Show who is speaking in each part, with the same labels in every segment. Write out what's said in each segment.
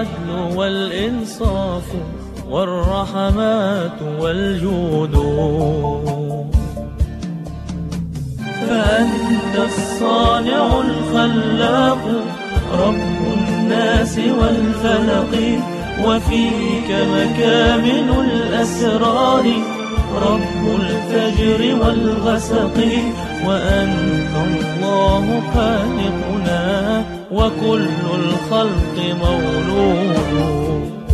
Speaker 1: العدل والإنصاف والرحمات والجود، فأنت الصانع الخلاق رب الناس والفلق، وفيك مكامن الأسرار رب الفجر والغسق، وأنت الله خالقنا وكل الخلق مولود.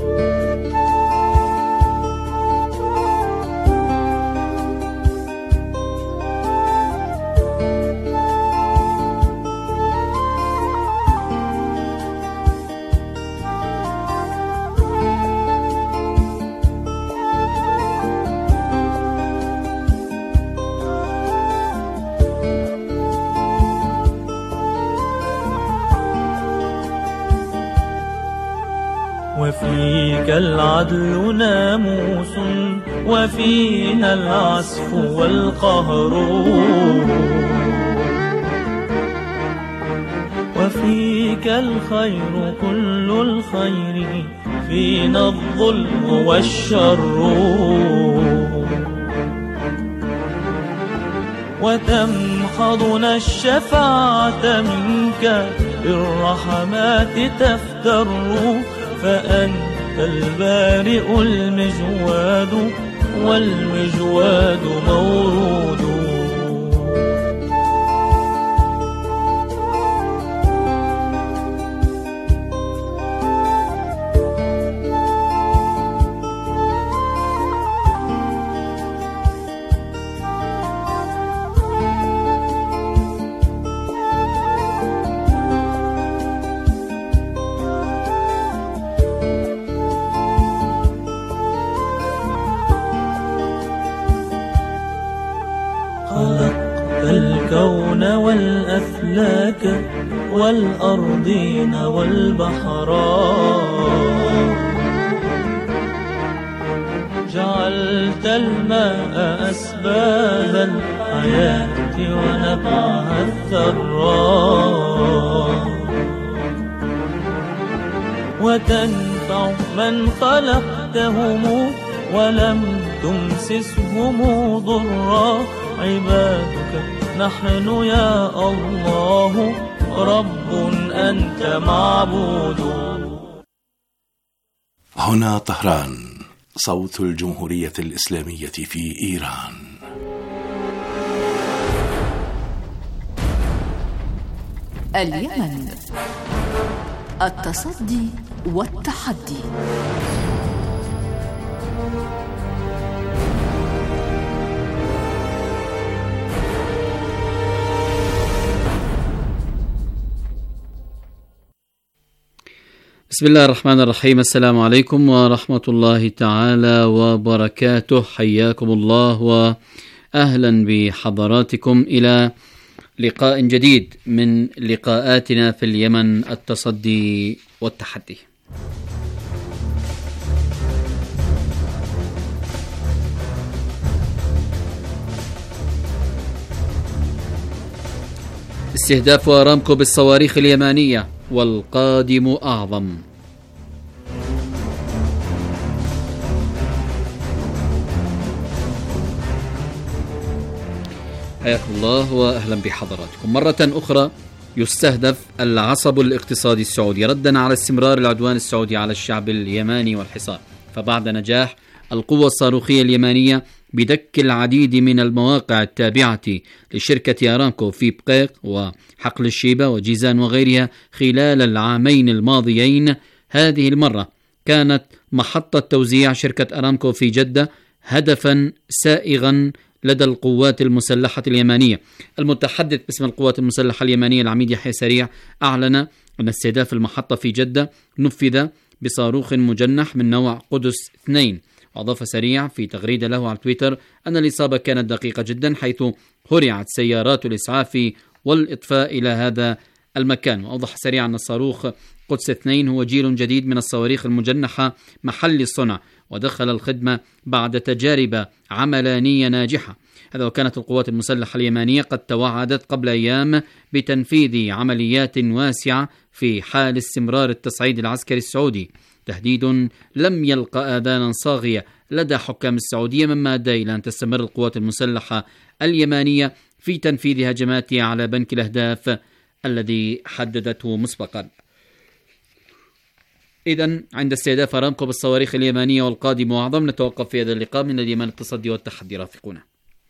Speaker 1: وفيك العدل ناموس وفيها العسف والقهر، وفيك الخير كل الخير فينا الظلم والشر، وتمحضنا الشفاعة منك بالرحمات تفتر، فأنت البارئ المجواد والمجواد مورود. خلقت الكون والأفلاك والأرضين والبحرات، جعلت الماء أسباب الحياة ونبعها الثراء، وتنفع من خلقتهم ولم تمسسهم ضرا، عبادك نحن يا الله رب أنت معبود.
Speaker 2: هنا طهران، صوت الجمهورية الإسلامية في إيران.
Speaker 3: اليمن، التصدي والتحدي.
Speaker 4: بسم الله الرحمن الرحيم. السلام عليكم ورحمة الله تعالى وبركاته. حياكم الله وأهلا بحضراتكم إلى لقاء جديد من لقاءاتنا في اليمن، التصدي والتحدي. استهداف أرامكو بالصواريخ اليمانية والقادم أعظم. حياكم الله وأهلا بحضراتكم مرة أخرى. يستهدف العصب الاقتصادي السعودي ردا على استمرار العدوان السعودي على الشعب اليماني والحصار، فبعد نجاح القوة الصاروخية اليمانية بدك العديد من المواقع التابعة لشركة أرامكو في بقيق وحقل الشيبة وجيزان وغيرها خلال العامين الماضيين، هذه المرة كانت محطة توزيع شركة أرامكو في جدة هدفا سائغا لدى القوات المسلحة اليمانية. المتحدث باسم القوات المسلحة اليمانية العميد يحيى سريع أعلن أن استهداف المحطة في جدة نفذ بصاروخ مجنح من نوع قدس 2، وأضاف سريع في تغريدة له على تويتر أن الإصابة كانت دقيقة جدا، حيث هرعت سيارات الإسعاف والإطفاء إلى هذا المكان. وأوضح سريع أن الصاروخ قدس 2 هو جيل جديد من الصواريخ المجنحة محل الصنع، ودخل الخدمة بعد تجارب عملانية ناجحة. هذا وكانت القوات المسلحة اليمانية قد توعدت قبل أيام بتنفيذ عمليات واسعة في حال استمرار التصعيد العسكري السعودي، تهديد لم يلقى آذانا صاغية لدى حكام السعودية، مما أدى إلى أن تستمر القوات المسلحة اليمانية في تنفيذ هجماتها على بنك الأهداف الذي حددته مسبقا. إذن عند استهداف أرامكو بالصواريخ اليمانية والقادم وأعظم، نتوقف في هذا اللقاء. من اليمن التصدي والتحدي، رافقونا.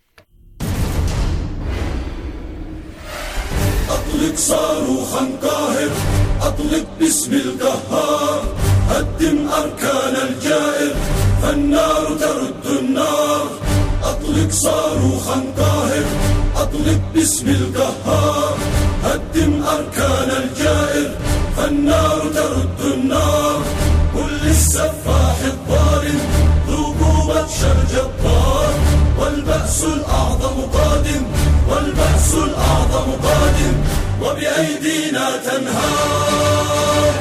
Speaker 5: أطلق صاروخا قاهر، أطلق باسم القهار، هدم أركان الجائر فالنار ترد النار. أطلق صاروخا قاهر، أطلق باسم القهار، هدم أركان الجائر فالنار ترد النار. كل السفاح الظالم ذوقوا بطش الجبار، والبأس الأعظم قادم، والبأس الأعظم قادم، وبأيدينا تنهار.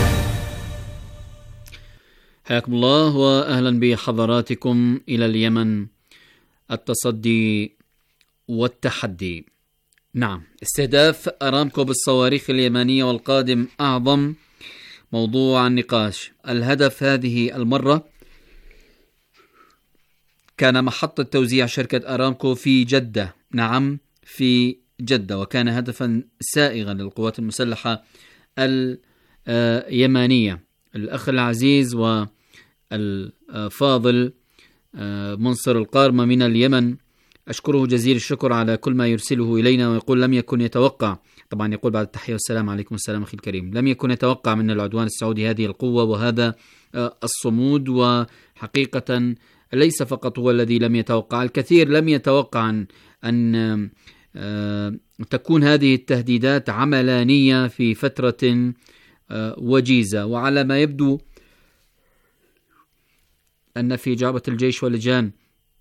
Speaker 4: حياكم الله وأهلا بحضراتكم إلى اليمن، التصدي والتحدي. نعم، استهداف أرامكو بالصواريخ اليمانية والقادم أعظم موضوع النقاش. الهدف هذه المرة كان محطة توزيع شركة أرامكو في جدة، نعم في جدة، وكان هدفا سائغا للقوات المسلحة اليمانية. الأخ العزيز والفاضل منصر القارمة من اليمن، أشكره جزيل الشكر على كل ما يرسله إلينا، ويقول لم يكن يتوقع، طبعا يقول بعد التحية والسلام عليكم السلام أخي الكريم، لم يكن يتوقع من العدوان السعودي هذه القوة وهذا الصمود. وحقيقة ليس فقط هو الذي لم يتوقع، الكثير لم يتوقع أن تكون هذه التهديدات عملانية في فترة وجيزة. وعلى ما يبدو أن في جعبة الجيش واللجان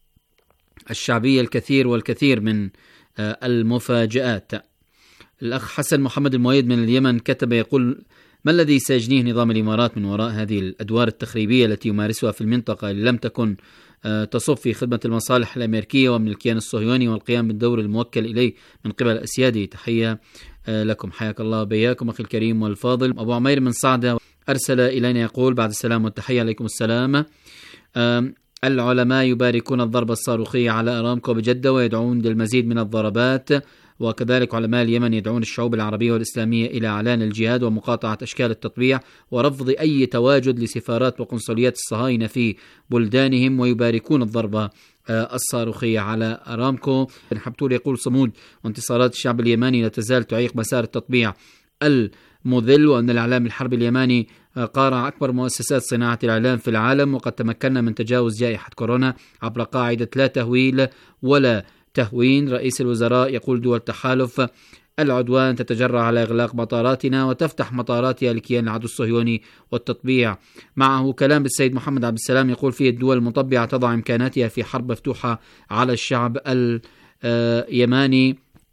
Speaker 4: الشعبية الكثير والكثير من المفاجآت. الأخ حسن محمد المؤيد من اليمن كتب يقول: ما الذي سيجنيه نظام الإمارات من وراء هذه الأدوار التخريبية التي يمارسها في المنطقة اللي لم تكن تصب في خدمة المصالح الأمريكية ومن الكيان الصهيوني والقيام بالدور الموكل إليه من قبل أسيادي؟ تحية لكم، حياك الله وبياكم أخي الكريم والفاضل. أبو عمير من صعدة أرسل إلينا يقول بعد السلام والتحية عليكم السلام: العلماء يباركون الضربة الصاروخية على أرامكو بجدة ويدعون للمزيد من الضربات، وكذلك علماء اليمن يدعون الشعوب العربية والإسلامية إلى إعلان الجهاد ومقاطعة أشكال التطبيع ورفض أي تواجد لسفارات وقنصليات الصهاينة في بلدانهم، ويباركون الضربة الصاروخية على أرامكو. حبتول يقول: صمود وانتصارات الشعب اليماني لا تزال تعيق مسار التطبيع المذل، وأن الإعلام الحربي اليماني قارع أكبر مؤسسات صناعة الإعلام في العالم، وقد تمكنا من تجاوز جائحة كورونا عبر قاعدة لا تهويل ولا تهوين. رئيس الوزراء يقول: دول تحالف العدوان تتجرع على إغلاق مطاراتنا وتفتح مطاراتها لكيان العدو الصهيوني والتطبيع. معه كلام بالسيد محمد عبد السلام يقول فيه: الدول المطبعة تضع إمكاناتها في حرب مفتوحة على الشعب اليماني.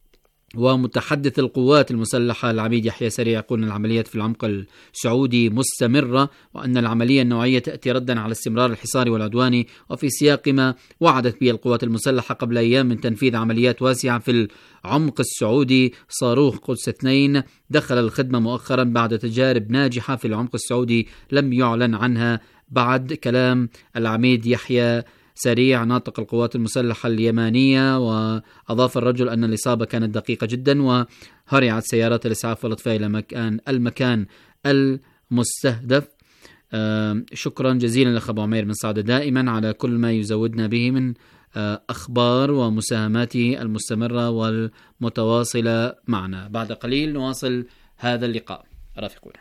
Speaker 4: ومتحدث القوات المسلحة العميد يحيى سريع يقول أن العمليات في العمق السعودي مستمرة، وأن العملية النوعية تأتي ردا على استمرار الحصار والعدوان، وفي سياق ما وعدت به القوات المسلحة قبل أيام من تنفيذ عمليات واسعة في العمق السعودي. صاروخ قدس 2 دخل الخدمة مؤخرا بعد تجارب ناجحة في العمق السعودي لم يعلن عنها بعد. كلام العميد يحيى سريع ناطق القوات المسلحة اليمانية، وأضاف الرجل أن الإصابة كانت دقيقة جدا وهرعت سيارات الإسعاف والإطفاء إلى المكان المستهدف. شكرا جزيلا لأخ أبو عمير من صعدة دائما على كل ما يزودنا به من أخبار ومساهماته المستمرة والمتواصلة معنا. بعد قليل نواصل هذا اللقاء، رافقونا.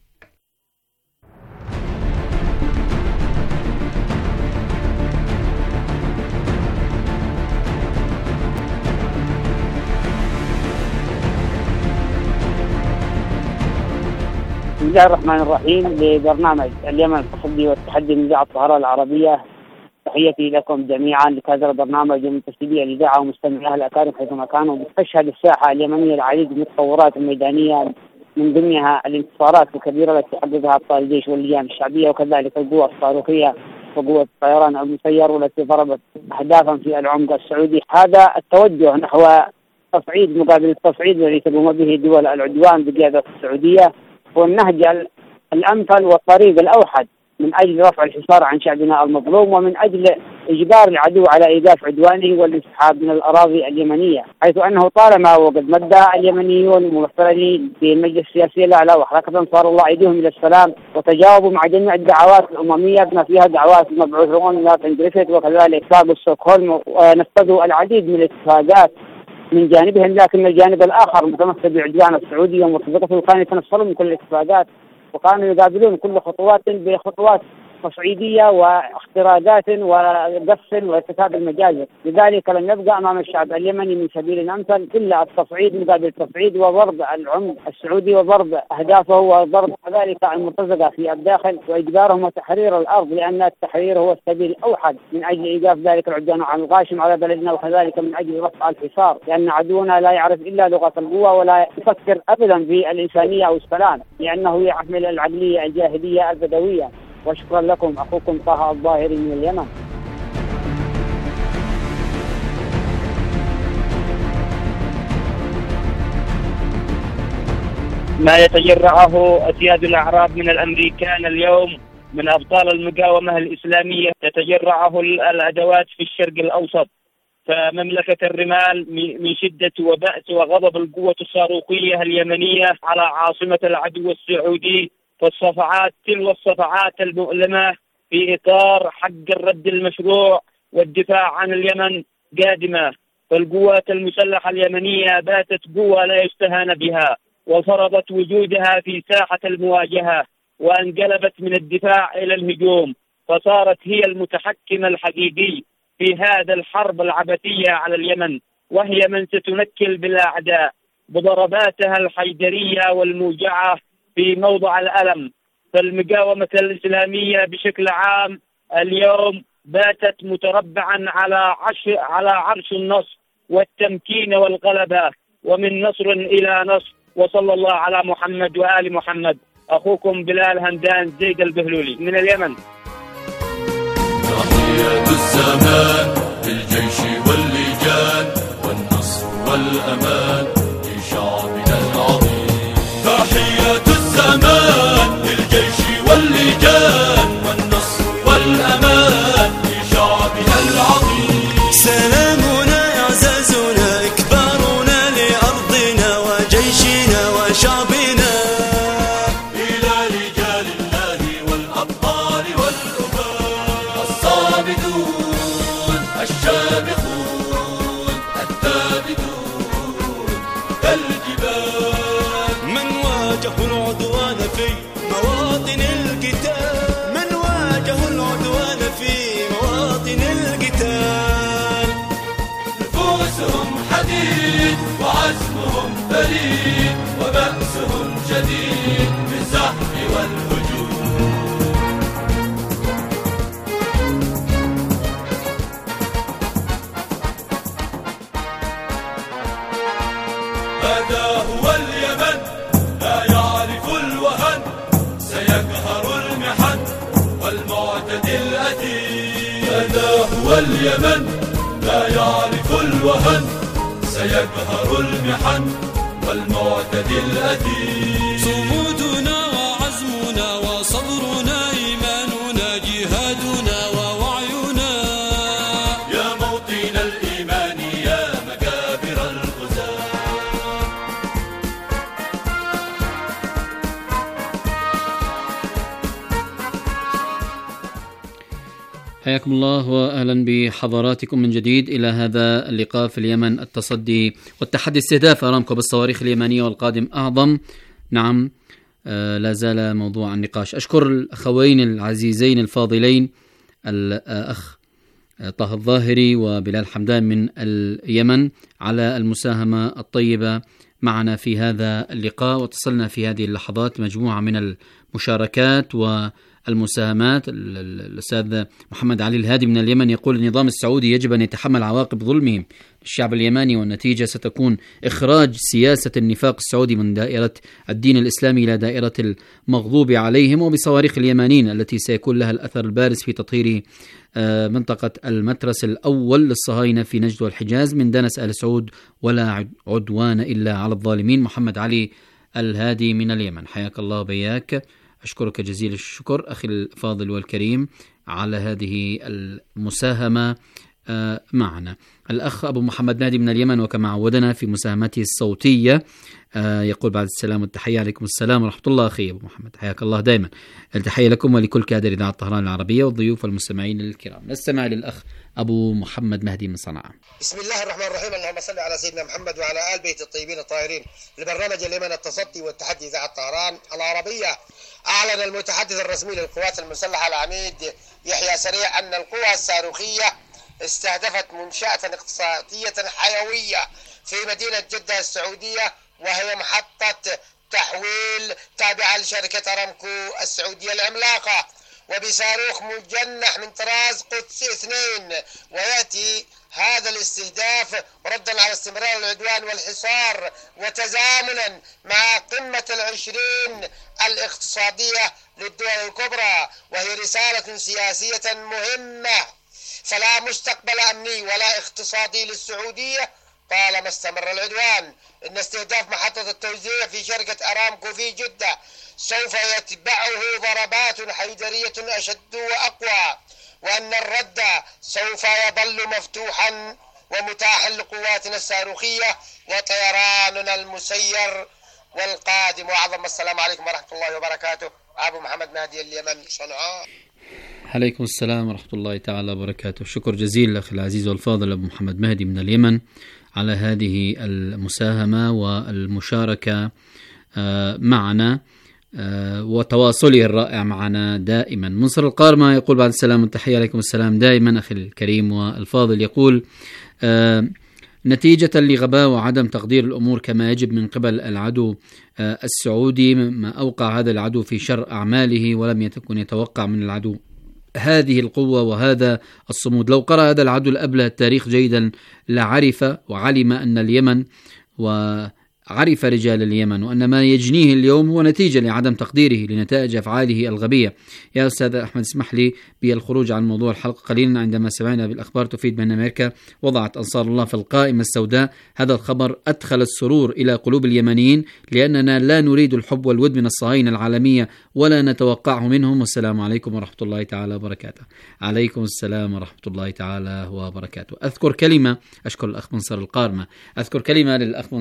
Speaker 6: بسم الله الرحمن الرحيم. لبرنامج اليمن التصدي والتحدي من إذاعة الصحراء العربية، تحياتي لكم جميعا لهذا البرنامج من تسجيل الإذاعة ومستمعيها الأكارم حيثما كانوا. تشهد الساحة اليمنية العديد من التطورات الميدانية من ضمنها الانتصارات الكبيرة التي حققها أبطال الجيش واللجان الشعبية، وكذلك القوة الصاروخية وقوة الطيران المسير والتي ضربت أهدافا في العمق السعودي. هذا التوجه نحو تصعيد مقابل التصعيد الذي تقوم به دول العدوان بقيادة السعودية هو النهج الأمثل والطريق الأوحد من أجل رفع الحصار عن شعبنا المظلوم، ومن أجل إجبار العدو على إيقاف عدوانه والانسحاب من الأراضي اليمنية، حيث أنه طالما وقد مد اليمنيون ممثلين في المجلس السياسي الأعلى وحركة أنصار الله أيديهم إلى السلام وتجاوبوا مع جميع الدعوات الأممية بما فيها دعوات المبعوثون مارتن جريفيث وكذلك اتفاق ستوكهولم، ونفذوا العديد من الاتفاقات من جانبهم، لكن الجانب الآخر متمثل بالعدوان السعودي ومرتزقته كانوا يتنصلون من كل الاتفاقات وكانوا يقابلون كل خطوات بخطوات تصعيدية واختراقات وقص وارتكاب المجازر. لذلك لن يبقى أمام الشعب اليمني من سبيل أمثل إلا التصعيد مقابل التصعيد وضرب العمق السعودي وضرب أهدافه وضرب كذلك المرتزقة في الداخل وإجبارهم وتحرير الأرض، لأن التحرير هو السبيل الأوحد من أجل إيقاف ذلك العدوان عن الغاشم على بلدنا، وكذلك من أجل رفع الحصار، لأن عدونا لا يعرف إلا لغة القوة ولا يفكر أبدا بالإنسانية أو السلام، لأنه يحمل العقلية الجاهلية البدوية. وشكرا لكم، أخوكم طه الظاهري من اليمن.
Speaker 7: ما يتجرعه أسياد الأعراب من الأمريكان اليوم من أبطال المقاومة الإسلامية تتجرعه الأدوات في الشرق الأوسط. فمملكة الرمال من شدة وبأس وغضب القوة الصاروخية اليمنية على عاصمة العدو السعودي، والصفعات تلو الصفعات المؤلمة في إطار حق الرد المشروع والدفاع عن اليمن قادمة. فالقوات المسلحة اليمنية باتت قوة لا يستهان بها، وفرضت وجودها في ساحة المواجهة وانقلبت من الدفاع إلى الهجوم، فصارت هي المتحكم الحقيقي في هذا الحرب العبثية على اليمن، وهي من ستنكل بالأعداء بضرباتها الحيدرية والموجعة في موضع الألم. فالمقاومة الإسلامية بشكل عام اليوم باتت متربعا على عرش النصر والتمكين والغلبة، ومن نصر إلى نصر. وصلى الله على محمد وآل محمد. أخوكم بلال همدان زيد البهلولي من اليمن.
Speaker 5: تحية الزمان للجيش واللجان والنصر والأمان لشعبنا العظيم. تحية الزمان للجيش واللجان والنصر والأمان لشعبنا العظيم.
Speaker 8: سلامنا إعزازنا إكبارنا لأرضنا وجيشنا وشعبنا،
Speaker 5: إلى رجال الله والأبطال والأباء الصامدون الشامخون الثابتون كالجبال،
Speaker 8: من واجهوا العدوان في مواطن القتال، من واجهوا العدوان في مواطن القتال.
Speaker 5: نفوسهم حديد وعزمهم فريد وبأسهم شديد بالزحف والهجوم. هذا هو اليمن لا يعرف الوهن، سيقهر المحن والمعتدي الأثيم. هذا هو اليمن لا يعرف الوهن، سيقهر المحن والمعتدي الأثيم.
Speaker 8: صمودنا وعزمنا وصبرنا إيماننا جهادنا ووعينا،
Speaker 5: يا موطن الإيمان يا مكابر الغزاة.
Speaker 4: حياكم الله وأهلا بحضراتكم من جديد إلى هذا اللقاء في اليمن، التصدي والتحدي استهداف أرامكو بالصواريخ اليمنية والقادم أعظم. نعم، لا زال موضوع النقاش. أشكر الأخوين العزيزين الفاضلين الأخ طه الظاهري وبلال حمدان من اليمن على المساهمة الطيبة معنا في هذا اللقاء، واتصلنا في هذه اللحظات مجموعة من المشاركات المساهمات. الأستاذ محمد علي الهادي من اليمن يقول النظام السعودي يجب أن يتحمل عواقب ظلمهم الشعب اليماني، والنتيجة ستكون إخراج سياسة النفاق السعودي من دائرة الدين الإسلامي إلى دائرة المغضوب عليهم، وبصواريخ اليمانيين التي سيكون لها الأثر البارز في تطهير منطقة المترس الأول للصهاينة في نجد والحجاز من دنس آل سعود، ولا عدوان إلا على الظالمين. محمد علي الهادي من اليمن، حياك الله وبياك، أشكرك جزيل الشكر أخي الفاضل والكريم على هذه المساهمة معنا. الأخ أبو محمد نادي من اليمن، وكما عودنا في مساهمته الصوتية يقول بعد السلام والتحية. عليكم السلام ورحمة الله أخي أبو محمد، حياك الله دائما. التحية لكم ولكل كادر إذاعة طهران العربية والضيوف والمستمعين الكرام. نستمع للأخ أبو محمد مهدي من صنعاء.
Speaker 9: بسم الله الرحمن الرحيم، اللهم صل على سيدنا محمد وعلى آل بيت الطيبين الطاهرين. لبرنامج اليمن التصدي والتحدي إذاعة طهران العربية، أعلن المتحدث الرسمي للقوات المسلحة العميد يحيى سريع أن القوى الصاروخية استهدفت منشأة اقتصادية حيوية في مدينة جدة السعودية، وهي محطة تحويل تابعة لشركة أرامكو السعودية العملاقة، وبصاروخ مجنح من طراز قدس 2. ويأتي هذا الاستهداف ردا على استمرار العدوان والحصار، وتزامنا مع قمة 20 الاقتصادية للدول الكبرى، وهي رسالة سياسية مهمة، فلا مستقبل أمني ولا اقتصادي للسعودية طالما استمر العدوان. إن استهداف محطة التوزيع في شركة أرامكو في جدة سوف يتبعه ضربات حيدرية أشد وأقوى، وأن الرد سوف يظل مفتوحا ومتاحا لقواتنا الصاروخية وطيراننا المسير والقادم. وأعظم السلام عليكم ورحمة الله وبركاته. أبو محمد مهدي اليمن صنعاء.
Speaker 4: عليكم السلام ورحمة الله تعالى وبركاته. شكر جزيل أخي العزيز والفاضل أبو محمد مهدي من اليمن على هذه المساهمة والمشاركة معنا وتواصله الرائع معنا دائما. منصر القارمة يقول بعد السلام والتحية. عليكم السلام دائما أخي الكريم والفاضل. يقول نتيجة لغباء وعدم تقدير الأمور كما يجب من قبل العدو السعودي، ما أوقع هذا العدو في شر أعماله ولم يكن يتوقع من العدو هذه القوة وهذا الصمود. لو قرأ هذا العدو الأبله التاريخ جيدا لعرف وعلم أن اليمن وعرف رجال اليمن وأن ما يجنيه اليوم هو نتيجة لعدم تقديره لنتائج أفعاله الغبية. يا أستاذ أحمد اسمح لي بالخروج عن موضوع الحلقة قليلا. عندما سمعنا بالأخبار تفيد بأن أمريكا وضعت أنصار الله في القائمة السوداء، هذا الخبر أدخل السرور إلى قلوب اليمنيين، لأننا لا نريد الحب والود من الصهاينة العالمية ولا نتوقعه منهم. والسلام عليكم ورحمة الله تعالى وبركاته. عليكم السلام ورحمة الله تعالى وبركاته. أذكر كلمة، أشكر الأخ منصر القارمة، أذكر كلمة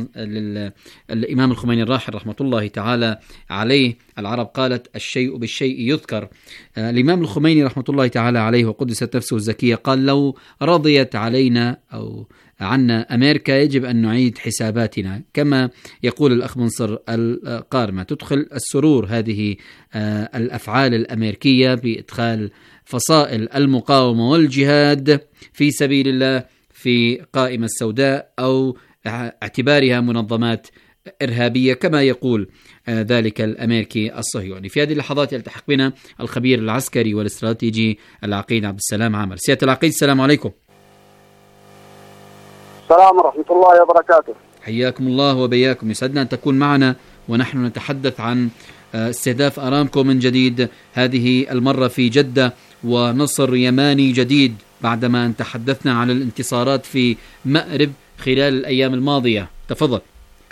Speaker 4: للإمام الخميني الراحل رحمة الله تعالى عليه. العرب قالت الشيء بالشيء يذكر. الإمام الخميني رحمة الله تعالى عليه وقدست نفسه الزكية قال لو رضيت علينا أو عنا أمريكا يجب أن نعيد حساباتنا. كما يقول الأخ منصر القارمة، تدخل السرور هذه الأفعال الأمريكية بإدخال فصائل المقاومة والجهاد في سبيل الله في قائمة السوداء أو اعتبارها منظمات إرهابية كما يقول ذلك الأمريكي الصهيوني. في هذه اللحظات يلتحق بنا الخبير العسكري والاستراتيجي العقيد عبد السلام عامر. سيادة العقيد السلام عليكم.
Speaker 10: السلام ورحمة الله وبركاته.
Speaker 4: حياكم الله وبياكم، يسعدنا أن تكون معنا ونحن نتحدث عن استهداف أرامكو من جديد، هذه المرة في جدة، ونصر يماني جديد بعدما أن تحدثنا عن الانتصارات في مأرب خلال الأيام الماضية. تفضل.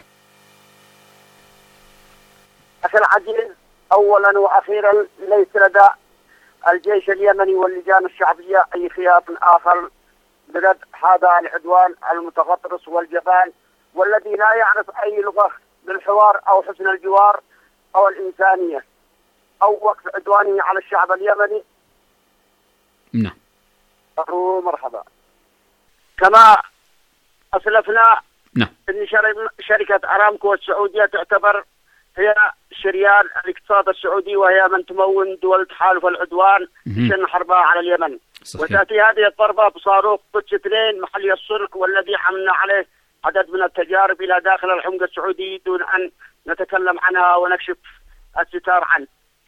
Speaker 10: أخي العزيز، أولا وأخيرا ليس لدى الجيش اليمني واللجان الشعبية أي خيار آخر بلد هذا العدوان المتغطرس والجبان، والذي لا يعرف أي لغة بالحوار أو حسن الجوار أو الإنسانية أو وقف عدوانه على الشعب اليمني.
Speaker 4: نعم.
Speaker 10: مرحبا. كما أسلفنا
Speaker 4: نعم
Speaker 10: أن شركة أرامكو السعودية تعتبر هي شريان الاقتصاد السعودي، وهي من تمول دول تحالف العدوان شن حربها على اليمن. صحيح. وتأتي هذه الضربة بصاروخ قدس 2 محلي الصنع، والذي حملنا عليه عدد من التجارب إلى داخل الحمق السعودي دون أن نتكلم عنها ونكشف الستار عنه.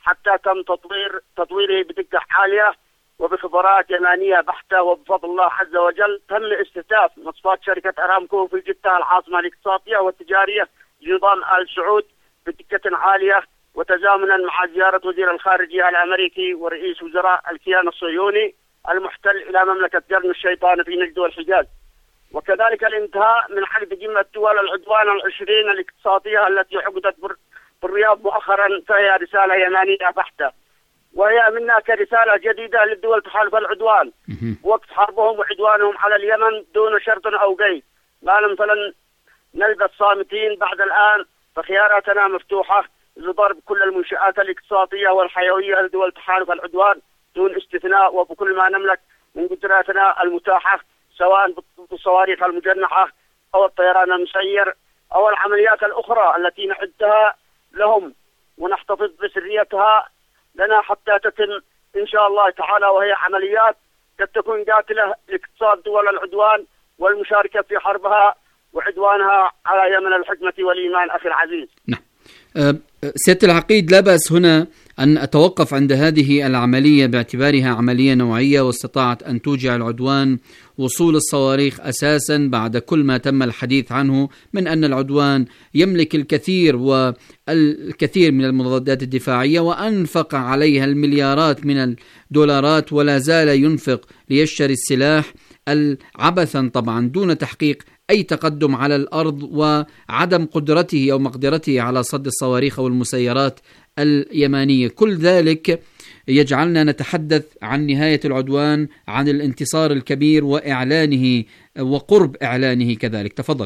Speaker 10: حتى تم تطويره بدقة عالية وبخبرات يمانية بحتة، وبفضل الله عز وجل تم استهداف مصفاة شركة أرامكو في جدة العاصمة الاقتصادية والتجارية لنظام آل سعود بدقة عالية، وتزامنا مع زيارة وزير الخارجية الأمريكي ورئيس وزراء الكيان الصهيوني المحتل إلى مملكة قرن الشيطان في نجد والحجاز. وكذلك الانتهاء من عقد قمة دول العدوان 20 الاقتصادية التي عقدت بالرياض مؤخرا، فهي رسالة يمانية بحتة، وهي منا كرسالة جديدة للدول تحالف العدوان وقت حربهم وعدوانهم على اليمن دون شرط أو قيد. ما لم فلن نلبث صامتين بعد الآن، فخياراتنا مفتوحة لضرب كل المنشآت الاقتصادية والحيوية لدول تحالف العدوان دون استثناء، وبكل ما نملك من قدراتنا المتاحة، سواء بالصواريخ المجنحة أو الطيران المسير أو العمليات الأخرى التي نعدها لهم ونحتفظ بسريتها لنا حتى تتم إن شاء الله تعالى، وهي عمليات قد تكون قاتلة لاقتصاد دول العدوان والمشاركة في حربها وعدوانها على يمن الحكمة والإيمان. أخي العزيز،
Speaker 4: نعم. سيادة العقيد، لا بأس هنا أن أتوقف عند هذه العملية باعتبارها عملية نوعية واستطاعت أن توجع العدوان وصول الصواريخ أساسا بعد كل ما تم الحديث عنه من أن العدوان يملك الكثير والكثير من المضادات الدفاعية وأنفق عليها المليارات من الدولارات ولا زال ينفق ليشتري السلاح عبثا طبعا دون تحقيق أي تقدم على الأرض وعدم قدرته أو مقدرته على صد الصواريخ أو المسيرات اليمانية. كل ذلك يجعلنا نتحدث عن نهاية العدوان، عن الانتصار الكبير وإعلانه وقرب إعلانه كذلك. تفضل.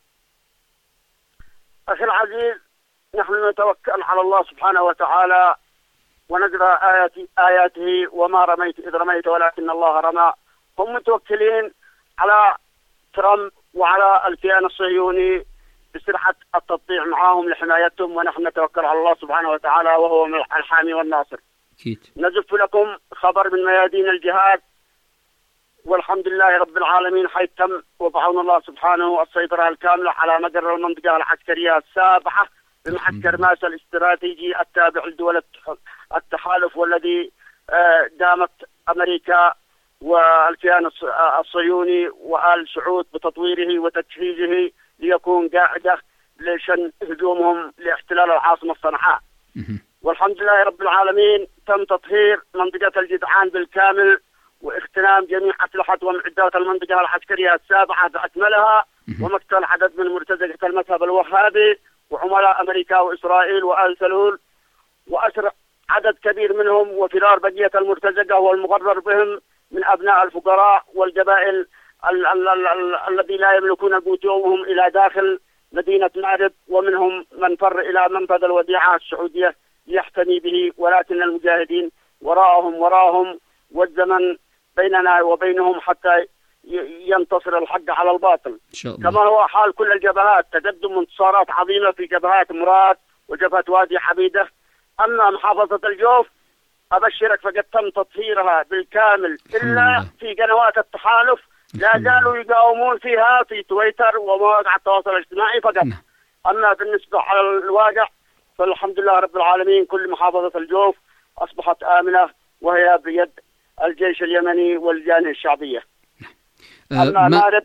Speaker 10: أخي العزيز، نحن نتوكل على الله سبحانه وتعالى ونقرأ آياته وما رميت إذ رميت ولكن الله رمى. هم متوكلين على ترامب وعلى الكيان الصهيوني بسرعة التطبيع معهم لحمايتهم، ونحن نتوكل على الله سبحانه وتعالى وهو الحامي والناصر. نزف لكم خبر من ميادين الجهاد، والحمد لله رب العالمين، حيث تم وبعون الله سبحانه السيطرة الكاملة على مجرى المنطقة العسكرية السابحة بمعسكر ماسا الاستراتيجي التابع لدول التحالف، والذي دامت أمريكا والكيان الصهيوني وآل سعود بتطويره وتجهيزه ليكون قاعدة لشن هجومهم لاحتلال العاصمة صنعاء. والحمد لله رب العالمين تم تطهير منطقة الجدعان بالكامل واغتنام جميع أسلحة ومعدات المنطقة العسكرية السابعة بأكملها، ومقتل عدد من مرتزقة المذهب الوهابي وعملاء أمريكا وإسرائيل وآل سلول، وأسر عدد كبير منهم وفرار بقية المرتزقة والمغرر بهم من أبناء الفقراء والقبائل الذي لا يملكون قوت يومهم إلى داخل مدينة مأرب، ومنهم من فر إلى منفذ الوديعة السعودية يحتمي به، ولكن المجاهدين وراءهم والزمن بيننا وبينهم حتى ينتصر الحق على الباطل إن شاء الله. كما هو حال كل الجبهات، تقدم انتصارات عظيمة في جبهات مراد وجبهة وادي حبيدة. أما محافظة الجوف أبشرك فقد تم تطهيرها بالكامل، إلا في قنوات التحالف لا زالوا يقاومون فيها في تويتر ومواقع التواصل الاجتماعي فقط. أما بالنسبة على الواقع فالحمد لله رب العالمين كل محافظة الجوف أصبحت آمنة وهي بيد الجيش اليمني واللجان الشعبية. أما مأرب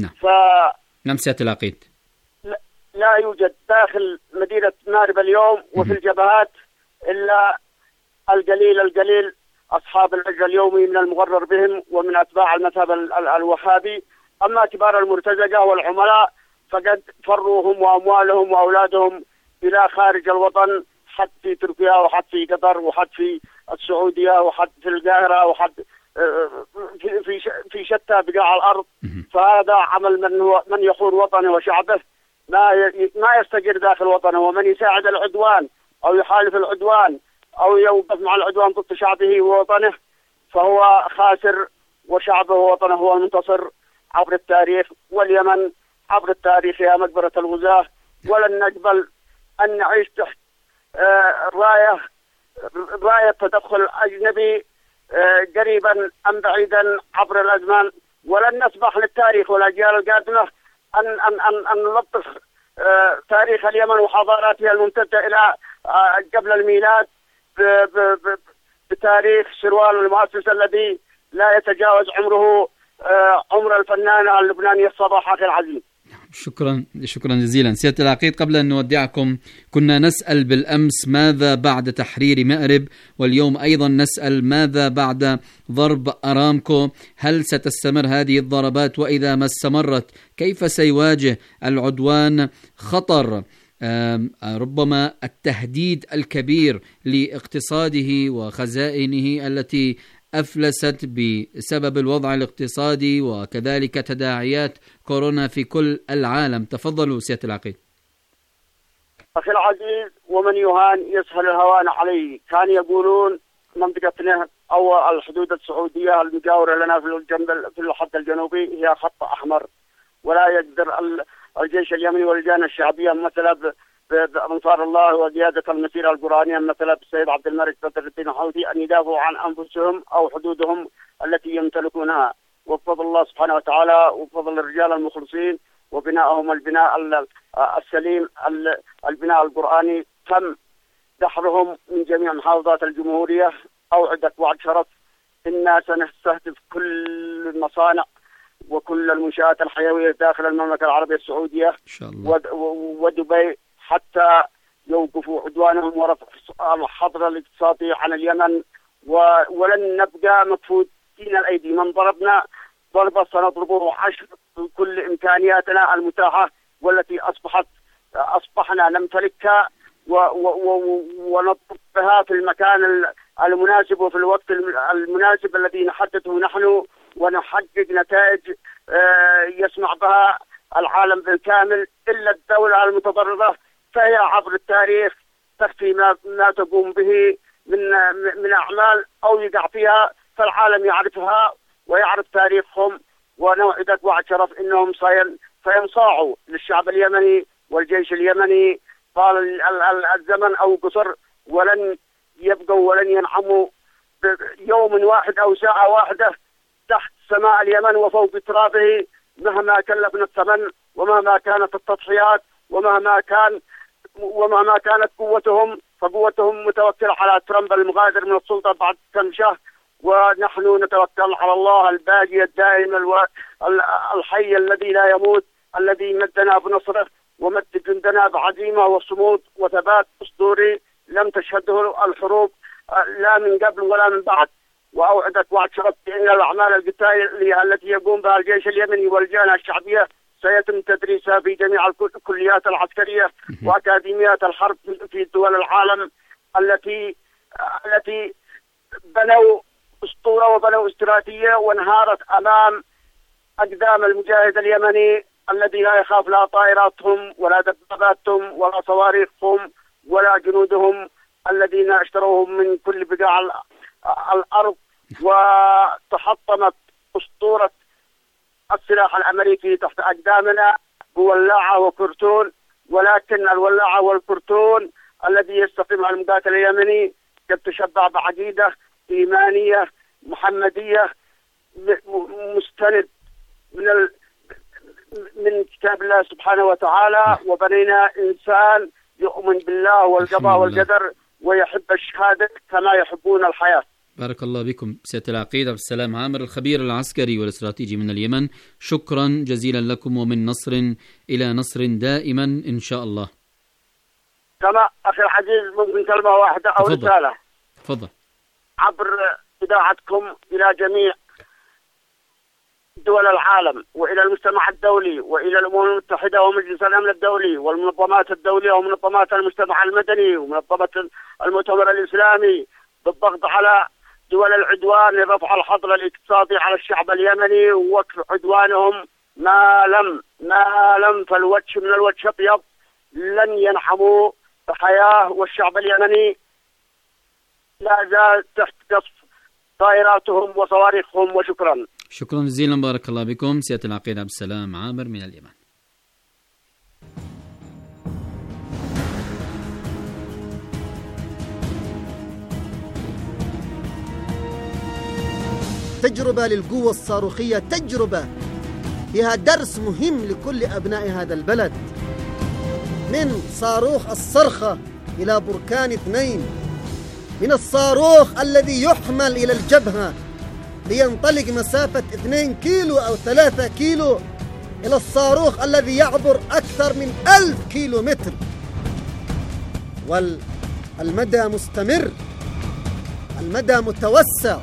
Speaker 4: نعم سيادة العقيد،
Speaker 10: لا يوجد داخل مدينة مأرب اليوم وفي الجبهات إلا القليل أصحاب الأجر اليومي من المغرر بهم ومن أتباع المذهب الوهابي. أما كبار المرتزقة والعملاء فقد فروا هم وأموالهم وأولادهم إلى خارج الوطن، حد في تركيا وحد في قطر وحد في السعودية وحد في القاهرة وحد في شتى بقاع الأرض. فهذا عمل من يخون وطنه وشعبه، ما يستقر داخل وطنه، ومن يساعد العدوان أو يحالف العدوان أو يوقف مع العدوان ضد شعبه ووطنه فهو خاسر، وشعبه ووطنه هو المنتصر عبر التاريخ. واليمن عبر التاريخ يا مقبرة الغزاة، ولن نقبل أن نعيش تحت راية تدخل أجنبي قريبا أم بعيدا عبر الأزمان، ولن نسمح للتاريخ والأجيال القادمة أن نلطخ تاريخ اليمن وحضاراتها الممتدة إلى قبل الميلاد بتاريخ سروال المؤسس الذي لا يتجاوز عمره عمر الفنان اللبناني الصباح أخي العزيز.
Speaker 4: شكرا جزيلا سيادة العقيد. قبل أن نودعكم كنا نسأل بالأمس ماذا بعد تحرير مأرب، واليوم أيضا نسأل ماذا بعد ضرب أرامكو. هل ستستمر هذه الضربات؟ وإذا ما استمرت كيف سيواجه العدوان خطر ربما التهديد الكبير لاقتصاده وخزائنه التي أفلست بسبب الوضع الاقتصادي وكذلك تداعيات كورونا في كل العالم؟ تفضلوا سيادة العقيد.
Speaker 10: أخي العزيز، ومن يهان يسهل الهوان عليه. كان يقولون منطقتنا أو الحدود السعودية المجاورة لنا في الحد الجنوبي هي خط أحمر، ولا يقدر الجيش اليمني واللجان الشعبية مثلا بأنصار الله وقيادة المسيرة القرآنية مثلا بالسيد عبد الملك بدر الدين حوثي أن يدافعوا عن أنفسهم أو حدودهم التي يمتلكونها. وبفضل الله سبحانه وتعالى وبفضل الرجال المخلصين وبنائهم البناء السليم البناء القرآني تم دحرهم من جميع محافظات الجمهورية. أوعدك وعد شرف إنا سنستهدف كل المصانع وكل المنشآت الحيوية داخل المملكة العربية السعودية إن شاء الله ودبي حتى يوقفوا عدوانهم ورفع الحظر الاقتصادي عن اليمن. ولن نبقى مكفوتين الأيدي. من ضربنا ضربة سنضربه 10 بكل إمكانياتنا المتاحة والتي أصبحنا نمتلكها ونضربها في المكان المناسب وفي الوقت المناسب الذي نحدده نحن، ونحقق نتائج يسمع بها العالم بالكامل. إلا الدولة المتضررة فهي عبر التاريخ تخفي ما تقوم به من أعمال أو يقع فيها، فالعالم يعرفها ويعرف تاريخهم. ونوعدك وعد شرف إنهم سينصاعوا للشعب اليمني والجيش اليمني طال الزمن أو قصر، ولن يبقوا ولن ينعموا يوم واحد أو ساعة واحدة تحت سماء اليمن وفوق ترابه، مهما كلفنا الثمن ومهما كانت التضحيات ومهما كانت قوتهم. فقوتهم متوكلة على ترامب المغادر من السلطة بعد كم شهر، ونحن نتوكل على الله الباقي الدائم الحي الذي لا يموت، الذي مدنا بنصره ومد جندنا بعزيمة وصمود وثبات أسطوري لم تشهده الحروب لا من قبل ولا من بعد. وأوعدك وعد شرف بأن الأعمال القتالية التي يقوم بها الجيش اليمني واللجان الشعبية سيتم تدريسها في جميع الكليات العسكرية وأكاديميات الحرب في دول العالم التي بنوا أسطورة وبنوا استراتيجية وانهارت أمام أقدام المجاهد اليمني الذي لا يخاف لا طائراتهم ولا دباباتهم ولا صواريخهم ولا جنودهم الذين اشتروهم من كل بقاع الأرض. وتحطمت أسطورة السلاح الأمريكي تحت أقدامنا بولاعة وكرتون، ولكن الولاعة والكرتون الذي يستخدمها المقاتل اليمني قد تشبع بعقيدة إيمانية محمدية مستند من كتاب الله سبحانه وتعالى. وبنينا إنسان يؤمن بالله والقضاء والقدر ويحب الشهادة كما يحبون الحياة.
Speaker 4: بارك الله بكم سيادة العقيد عبد السلام عامر الخبير العسكري والاستراتيجي من اليمن. شكرا جزيلا لكم، ومن نصر إلى نصر دائما إن شاء الله.
Speaker 10: كما أخي العزيز ممكن كلمة واحدة أو رسالة؟
Speaker 4: تفضل.
Speaker 10: عبر إذاعتكم إلى جميع دول العالم وإلى المجتمع الدولي وإلى الأمم المتحدة ومجلس الأمن الدولي والمنظمات الدولية ومنظمات المجتمع المدني ومنظمة المؤتمر الإسلامي بالضغط على دول العدوان لرفع الحظر الاقتصادي على الشعب اليمني ووقف عدوانهم ما لم فالوجه من الوجه أبيض لن ينحموا بحياة، والشعب اليمني لا زال تحت قصف طائراتهم وصواريخهم. وشكرا.
Speaker 4: شكرا جزيلا، بارك الله بكم سيادة العقيد عبد السلام عامر من اليمن.
Speaker 11: تجربة للقوة الصاروخية، تجربة فيها درس مهم لكل أبناء هذا البلد، من صاروخ الصرخة إلى بركان 2 من الصاروخ الذي يحمل إلى الجبهة لينطلق مسافة 2 كيلو أو 3 كيلو إلى الصاروخ الذي يعبر أكثر من 1000 كيلومتر، والمدى مستمر، المدى متوسع.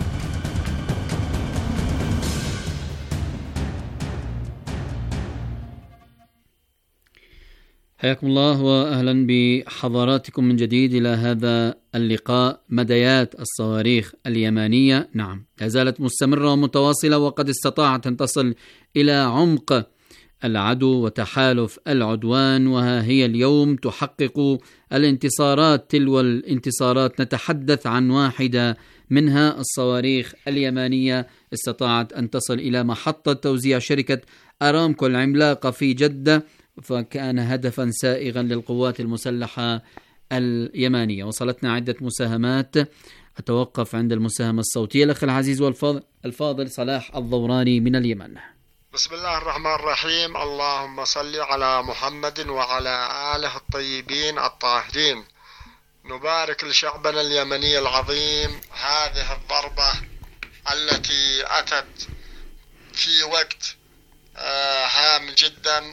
Speaker 4: حياكم الله وأهلا بحضراتكم من جديد إلى هذا اللقاء. مديات الصواريخ اليمانية نعم لا زالت مستمرة ومتواصلة، وقد استطاعت أن تصل إلى عمق العدو وتحالف العدوان، وها هي اليوم تحقق الانتصارات تلو الانتصارات. نتحدث عن واحدة منها، الصواريخ اليمانية استطاعت أن تصل إلى محطة توزيع شركة أرامكو العملاقة في جدة، فكان هدفا سائغا للقوات المسلحة اليمانية. وصلتنا عدة مساهمات، أتوقف عند المساهمة الصوتية. الأخ العزيز والفاضل صلاح الضوراني من اليمن.
Speaker 9: بسم الله الرحمن الرحيم. اللهم صل على محمد وعلى آله الطيبين الطاهرين. نبارك لشعبنا اليمني العظيم هذه الضربة التي أتت في وقت هام جدا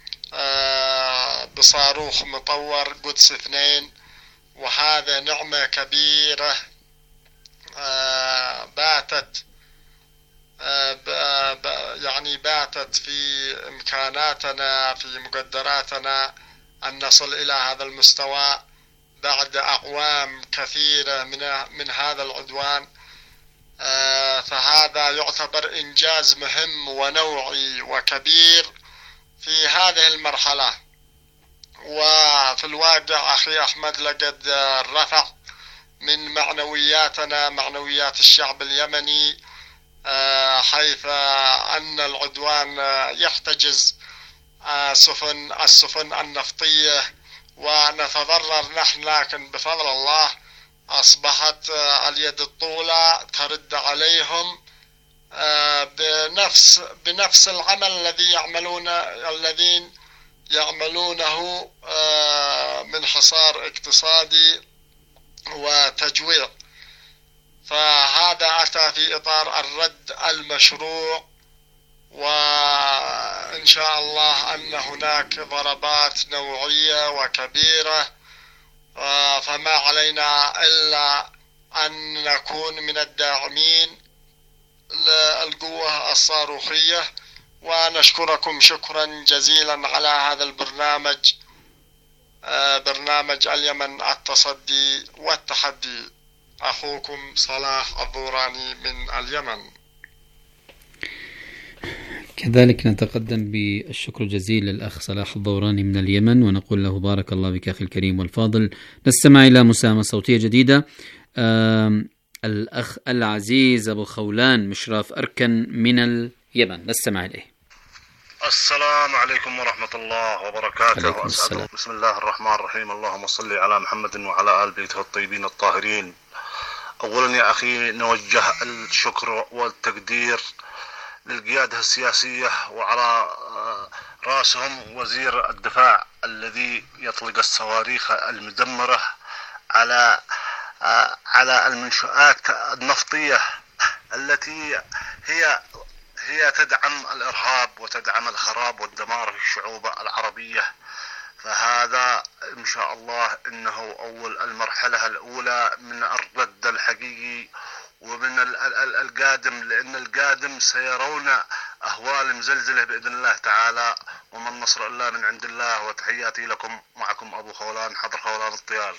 Speaker 9: بصاروخ مطور قدس 2، وهذا نعمة كبيرة باتت في إمكاناتنا في مقدراتنا أن نصل إلى هذا المستوى بعد أعوام كثيرة من هذا العدوان. فهذا يعتبر إنجاز مهم ونوعي وكبير في هذه المرحلة. وفي الواقع أخي أحمد لقد رفع من معنوياتنا، معنويات الشعب اليمني، حيث أن العدوان يحتجز السفن النفطية ونتضرر نحن، لكن بفضل الله أصبحت اليد الطولى ترد عليهم بنفس العمل الذين يعملونه من حصار اقتصادي وتجويع. فهذا أتى في إطار الرد المشروع، وإن شاء الله أن هناك ضربات نوعية وكبيرة، فما علينا إلا أن نكون من الداعمين للقوة الصاروخية. ونشكركم شكرا جزيلا على هذا البرنامج، برنامج اليمن التصدي والتحدي. أخوكم صلاح الضوراني من اليمن.
Speaker 4: كذلك نتقدم بالشكر الجزيل للأخ صلاح الضوراني من اليمن، ونقول له بارك الله بك أخي الكريم والفاضل. نستمع إلى مساهمة صوتية جديدة. الأخ العزيز أبو خولان مشراف أركن من اليمن، نستمع إليه.
Speaker 12: السلام عليكم ورحمة الله وبركاته. بسم الله الرحمن الرحيم. اللهم صل على محمد وعلى آل بيته الطيبين الطاهرين. أولا يا أخي نوجه الشكر والتقدير للقيادة السياسية، وعلى رأسهم وزير الدفاع الذي يطلق الصواريخ المدمرة على المنشآت النفطية التي هي تدعم الإرهاب وتدعم الخراب والدمار في الشعوب العربية. فهذا إن شاء الله إنه أول المرحلة الأولى من الرد الحقيقي ومن القادم، لأن القادم سيرون أهوال مزلزلة بإذن الله تعالى، ومن نصر الله من عند الله. وتحياتي لكم، معكم أبو خولان حضر خولان الطيال.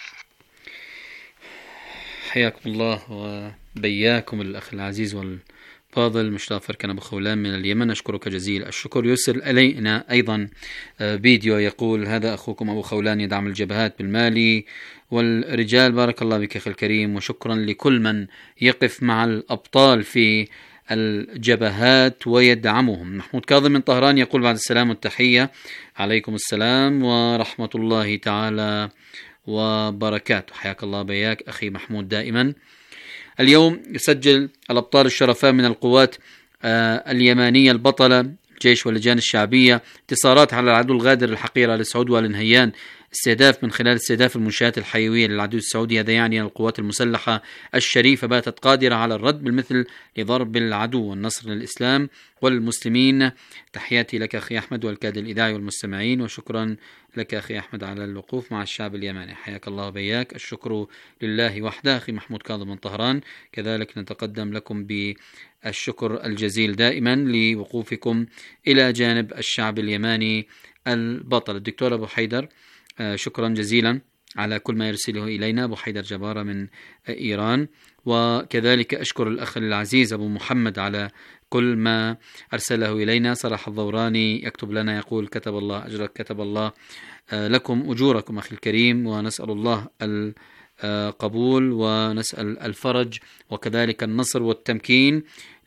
Speaker 4: حياكم الله وبياكم الأخ العزيز والفاضل مشراف أركن أبو خولان من اليمن، أشكرك جزيل الشكر. يرسل إلينا أيضا فيديو يقول: هذا أخوكم أبو خولان يدعم الجبهات بالمال والرجال. بارك الله بك أخي الكريم، وشكرا لكل من يقف مع الأبطال في الجبهات ويدعمهم. محمود كاظم من طهران يقول: بعد السلام والتحية، عليكم السلام ورحمة الله تعالى وبركاته. حياك الله بياك أخي محمود دائما. اليوم يسجل الأبطال الشرفاء من القوات اليمانية البطلة، الجيش واللجان الشعبية، انتصارات على العدو الغادر الحقير آل سعود وآل نهيان استهداف من خلال استهداف المنشآت الحيوية للعدو السعودي. هذا يعني أن القوات المسلحة الشريفة باتت قادرة على الرد بالمثل لضرب العدو والنصر للإسلام والمسلمين. تحياتي لك أخي أحمد والكادر الإذاعي والمستمعين، وشكرا لك أخي أحمد على الوقوف مع الشعب اليمني. حياك الله وبياك. الشكر لله وحده. أخي محمود كاظم من طهران كذلك نتقدم لكم بالشكر الجزيل دائما لوقوفكم إلى جانب الشعب اليماني البطل. الدكتور أبو حيدر شكرا جزيلا على كل ما يرسله إلينا، أبو حيدر جبارة من إيران. وكذلك أشكر الأخ العزيز أبو محمد على كل ما أرسله إلينا. صلاح الضوراني يكتب لنا يقول كتب الله أجرك، كتب الله لكم أجوركم أخي الكريم، ونسأل الله القبول ونسأل الفرج وكذلك النصر والتمكين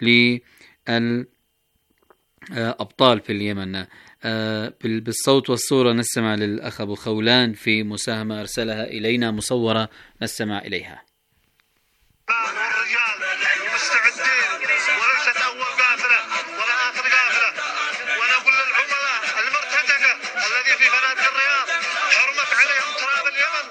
Speaker 4: للأبطال في اليمن. بالصوت والصورة نستمع للأخ أبو خولان في مساهمة أرسلها إلينا مصورة، نستمع إليها.
Speaker 12: والرجال مستعدين، وليست أول قافلة ولا آخر قافلة، ونقول للعملاء المرتزقة الذي في فنادق الرياض حرمت عليهم تراب اليمن.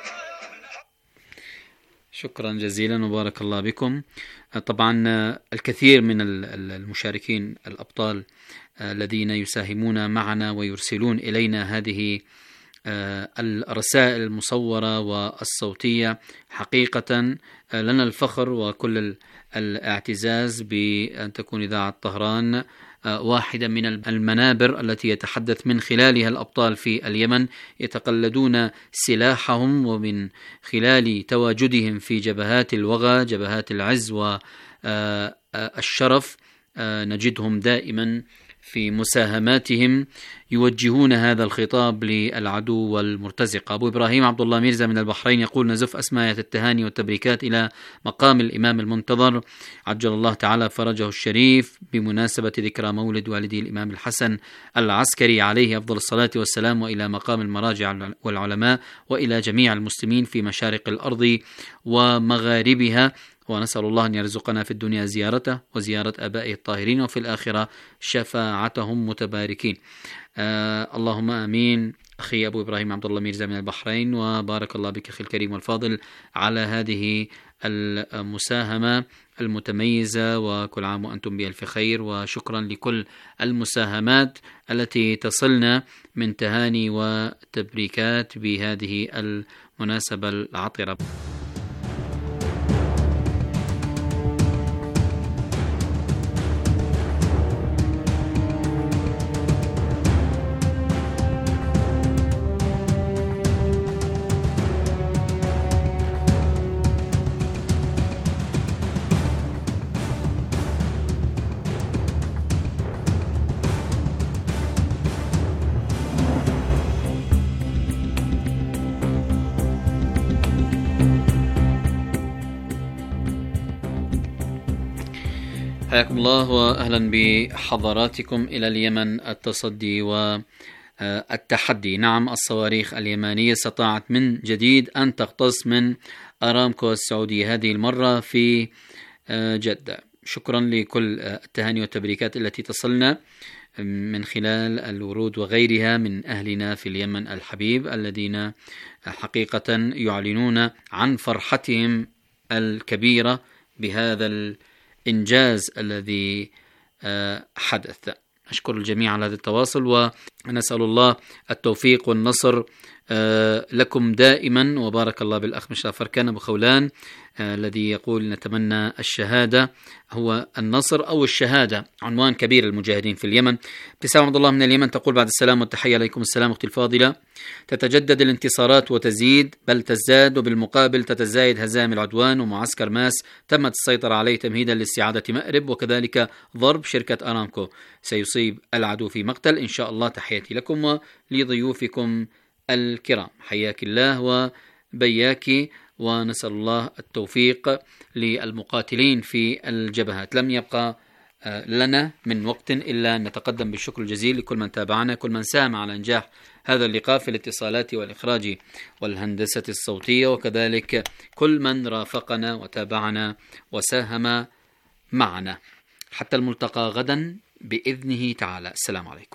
Speaker 4: شكرا جزيلا وبارك الله بكم. طبعا الكثير من المشاركين الأبطال الذين يساهمون معنا ويرسلون إلينا هذه الرسائل المصورة والصوتية، حقيقة لنا الفخر وكل الاعتزاز بأن تكون إذاعة طهران واحدة من المنابر التي يتحدث من خلالها الأبطال في اليمن، يتقلدون سلاحهم ومن خلال تواجدهم في جبهات الوغى، جبهات العز والشرف، نجدهم دائما في مساهماتهم يوجهون هذا الخطاب للعدو والمرتزقة. أبو إبراهيم عبد الله ميرزا من البحرين يقول نزف أسماء التهاني والتبريكات إلى مقام الإمام المنتظر عجل الله تعالى فرجه الشريف بمناسبة ذكرى مولد والدي الإمام الحسن العسكري عليه أفضل الصلاة والسلام، وإلى مقام المراجع والعلماء، وإلى جميع المسلمين في مشارق الأرض ومغاربها، ونسأل الله أن يرزقنا في الدنيا زيارته وزيارة آبائه الطاهرين، وفي الآخرة شفاعتهم متباركين. اللهم آمين. أخي أبو إبراهيم عبد الله ميرزا من البحرين، وبارك الله بك أخي الكريم والفاضل على هذه المساهمة المتميزة، وكل عام وأنتم بألف خير. وشكرا لكل المساهمات التي تصلنا من تهاني وتبريكات بهذه المناسبة العطرة. حياكم الله وأهلا بحضراتكم إلى اليمن التصدي والتحدي. نعم، الصواريخ اليمانية استطاعت من جديد أن تقتص من أرامكو السعودية، هذه المرة في جدة. شكرا لكل التهاني والتبريكات التي تصلنا من خلال الورود وغيرها من أهلنا في اليمن الحبيب، الذين حقيقة يعلنون عن فرحتهم الكبيرة بهذا الإنجاز الذي حدث. أشكر الجميع على هذا التواصل، ونسأل الله التوفيق والنصر لكم دائما. وبارك الله بالأخ مشرف فركان أبو خولان الذي يقول نتمنى الشهادة، هو النصر أو الشهادة عنوان كبير للمجاهدين في اليمن. ابتسام عبد الله من اليمن تقول بعد السلام والتحية عليكم السلام أختي الفاضلة. تتجدد الانتصارات وتزيد بل تزداد، وبالمقابل تتزايد هزائم العدوان، ومعسكر ماس تمت السيطرة عليه تمهيدا لاستعادة مأرب، وكذلك ضرب شركة أرامكو سيصيب العدو في مقتل إن شاء الله. تحياتي لكم ولضيوفكم الكرام، حياك الله وبياك، ونسأل الله التوفيق للمقاتلين في الجبهات. لم يبقى لنا من وقت إلا أن نتقدم بالشكر الجزيل لكل من تابعنا، كل من ساهم على إنجاح هذا اللقاء في الاتصالات والإخراج والهندسة الصوتية، وكذلك كل من رافقنا وتابعنا وساهم معنا. حتى الملتقى غدا بإذنه تعالى. السلام عليكم.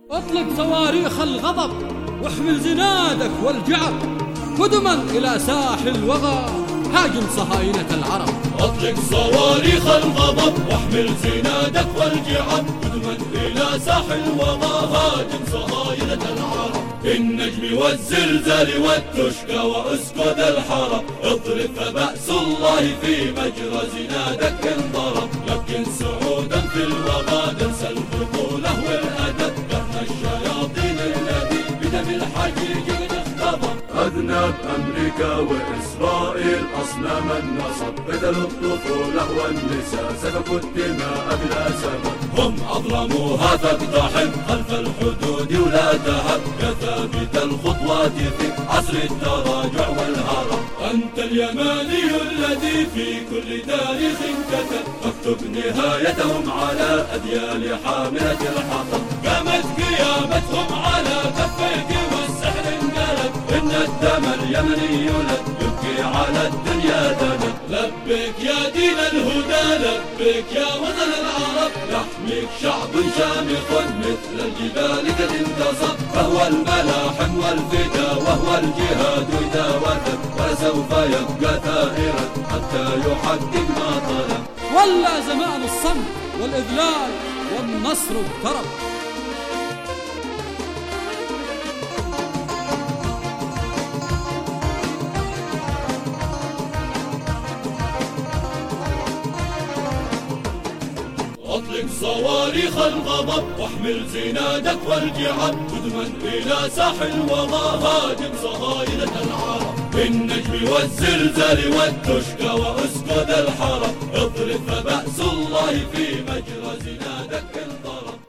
Speaker 13: اطلق صواريخ الغضب واحمل زنادك والجعب قدما إلى ساحل الوغى هاجم صهاينة العرب.
Speaker 5: اطلق صواريخ الغضب واحمل زنادك والجعب قدما إلى ساحل الوغى هاجم صهاينة العرب. بالنجم والزلزال والتشكى وأسكد الحرب اضرب فبأس الله في مجرى زنادك انضرب. لكن سعودا في الوغى دنس البطولة والأدب قرن الشياطين الذي بدم الحجيج اختضب. أذنب أمريكا وإسرائيل أصنام النصب قتلوا الطفولة والنساء سفكوا الدماء بلا سبب. هم أظلموها تقتحم خلف الحدود ولا تهب يا ثابت الخطوات في عصر التراجع والهرب. أنت اليماني الذي في كل تاريخ كتب اكتب نهايتهم على أديال حاملة الحطب. قامت قيامتهم على كفيك والسحر انقلب إن الدم اليمني يولد يبكي على الدنيا دند. لبيك يا دين الهدى لبيك يا وطن العرب يحميك شعب شامخ مثل الجبال قد انتصب. فهو الملاحم والفدا وهو الجهاد إذا وثب ولسوف يبقى ثائرا حتى يحقق ما طلب.
Speaker 13: ولا زمان الصمت والإذلال والنصر اقترب.
Speaker 5: اطلق صواريخ الغضب واحمل زنادك والجعب قدما إلى ساحل الوغى هاجم صهاينة العرب. بالنجم والزلزال والتشكى وأسكد الحرب اضرب فبأس الله في مجرى زنادك انضرب.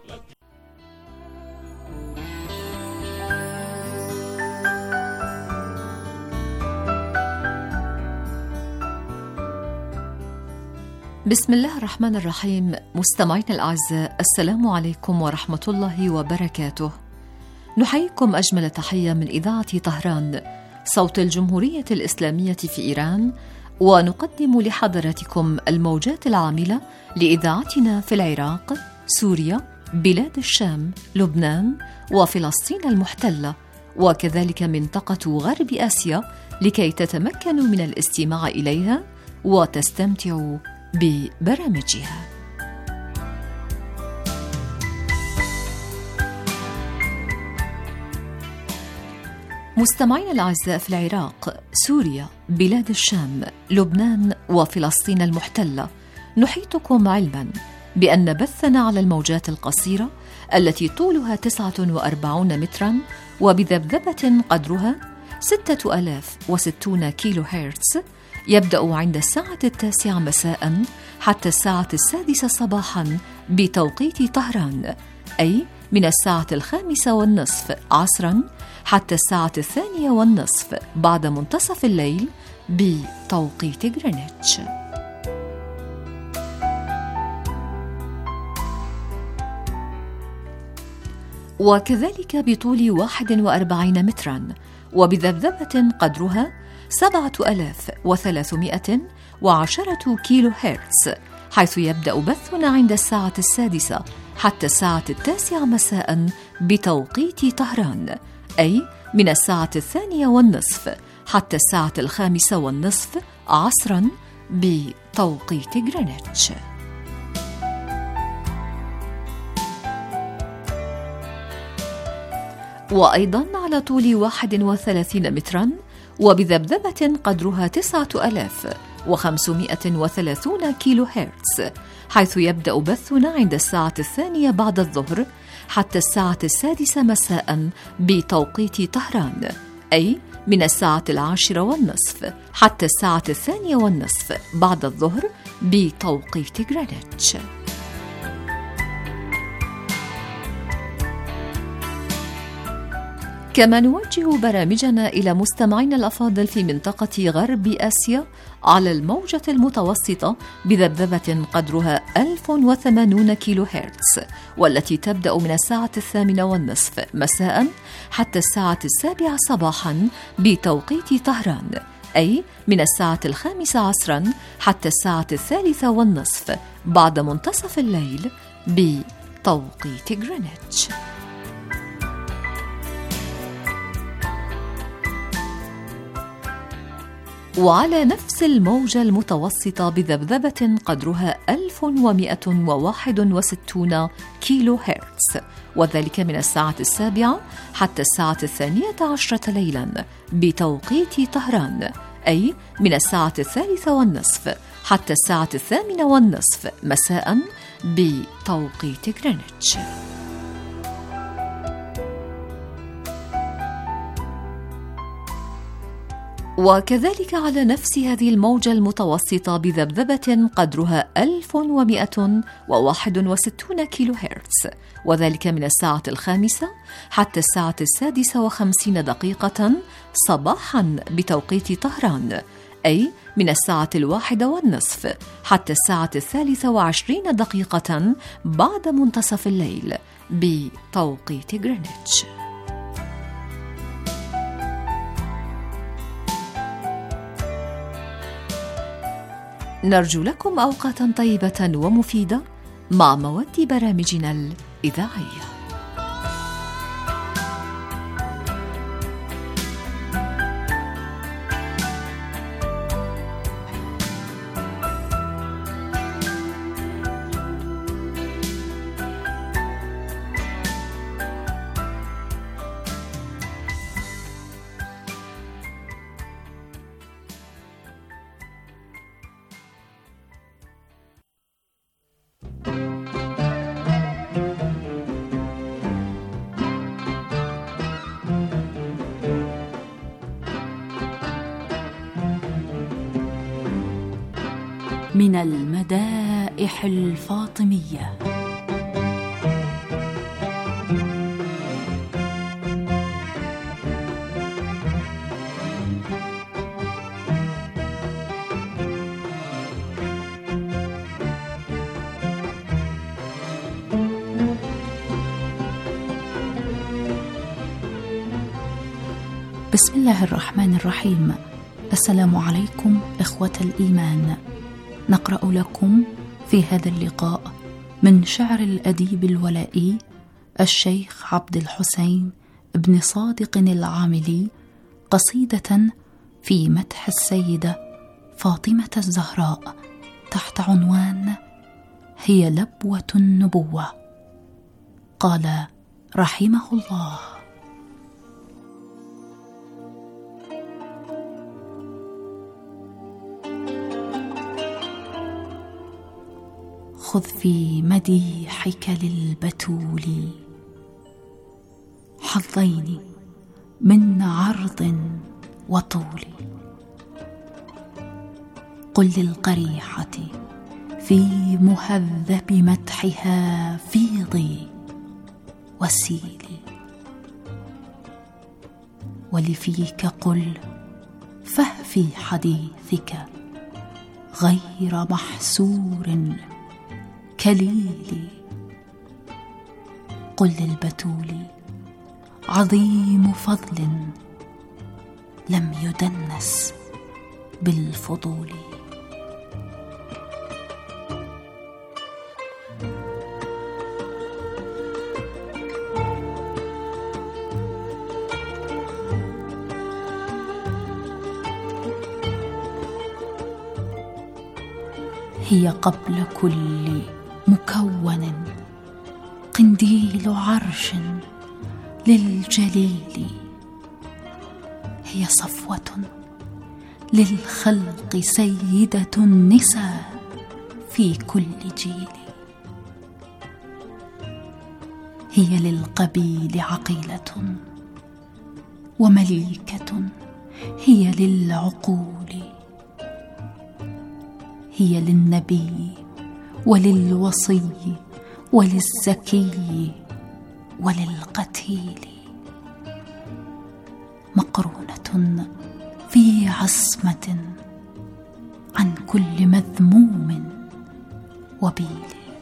Speaker 3: بسم الله الرحمن الرحيم. مستمعينا الأعزاء، السلام عليكم ورحمة الله وبركاته. نحييكم أجمل تحية من إذاعة طهران صوت الجمهورية الإسلامية في إيران، ونقدم لحضراتكم الموجات العاملة لإذاعتنا في العراق، سوريا، بلاد الشام، لبنان وفلسطين المحتلة، وكذلك منطقة غرب آسيا، لكي تتمكنوا من الاستماع إليها وتستمتعوا ببرامجها. مستمعينا الأعزاء، في العراق، سوريا، بلاد الشام، لبنان وفلسطين المحتلة، نحيطكم علما بأن بثنا على الموجات القصيرة التي طولها 49 مترا وبذبذبة قدرها 6060 كيلو هرتز يبدأ عند الساعة 9 مساء حتى الساعة 6 صباحا بتوقيت طهران، أي من الساعة 5:30 عصرا حتى الساعة 2:30 بعد منتصف الليل بتوقيت غرينتش. وكذلك بطول 41 مترا وبذبذبة قدرها 7310 كيلو هرتز، حيث يبدأ بثنا عند الساعة 6 حتى الساعة 9 مساء بتوقيت طهران، أي من الساعة 2:30 حتى الساعة 5:30 عصرا بتوقيت غرينتش. وأيضا على طول 31 مترا وبذبذبة قدرها 9530 كيلو هرتز، حيث يبدأ بثنا عند الساعة 2 بعد الظهر حتى الساعة 6 مساء بتوقيت طهران، أي من الساعة 10:30 حتى الساعة 2:30 بعد الظهر بتوقيت غرينتش. كما نوجه برامجنا إلى مستمعينا الأفاضل في منطقة غرب آسيا على الموجة المتوسطة بذبذبة قدرها 1080 كيلو هرتز، والتي تبدأ من الساعة 8:30 مساء حتى الساعة 7 صباحا بتوقيت طهران، أي من الساعة 5 عصرا حتى الساعة 3:30 بعد منتصف الليل بتوقيت غرينتش. وعلى نفس الموجة المتوسطة بذبذبة قدرها 1161 كيلو هرتز، وذلك من الساعة 7 حتى الساعة 12 ليلاً بتوقيت طهران، أي من الساعة 3:30 حتى الساعة 8:30 مساءً بتوقيت غرينتش. وكذلك على نفس هذه الموجة المتوسطة بذبذبة قدرها 1161 كيلو هرتز، وذلك من الساعة 5 حتى الساعة 6:50 صباحاً بتوقيت طهران، أي من الساعة 1:30 حتى الساعة 23 بعد منتصف الليل بتوقيت غرينتش. نرجو لكم أوقاتا طيبة ومفيدة مع مواد برامجنا الإذاعية.
Speaker 14: من المدائح الفاطمية. بسم الله الرحمن الرحيم. السلام عليكم إخوة الإيمان. نقرأ لكم في هذا اللقاء من شعر الأديب الولائي الشيخ عبد الحسين بن صادق العاملي قصيدة في مدح السيدة فاطمة الزهراء تحت عنوان هي لبوة النبوة. قال رحمه الله: خذ في مديحك للبتول حظين من عرض وطول. قل للقريحة في مهذب مدحها فيضي وسيلي، ولفيك قل فهفي حديثك غير محسور كليلي. قل للبتول عظيم فضل لم يدنس بالفضول. هي قبل كل مكون قنديل عرش للجليل. هي صفوة للخلق سيدة النساء في كل جيل. هي للقبيل عقيلة ومليكة، هي للعقول. هي للنبي وللوصي وللزكي وللقتيل. مقرونة في عصمة عن كل مذموم وبيل.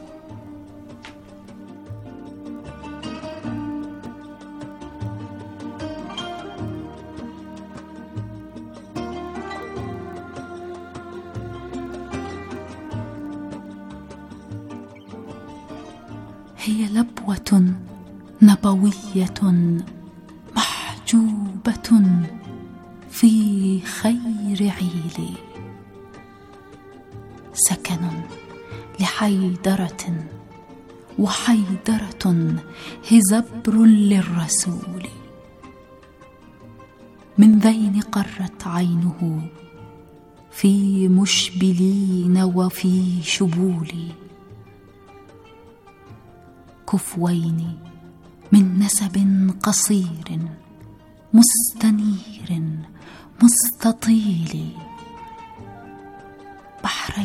Speaker 14: هي لبوة نبوية محجوبة في خير عيلي، سكن لحيدرة وحيدرة هزبر للرسول، من ذين قرت عينه في مشبلين وفي شبول، كفوين من نسب قصير مستنير مستطيل، بحرين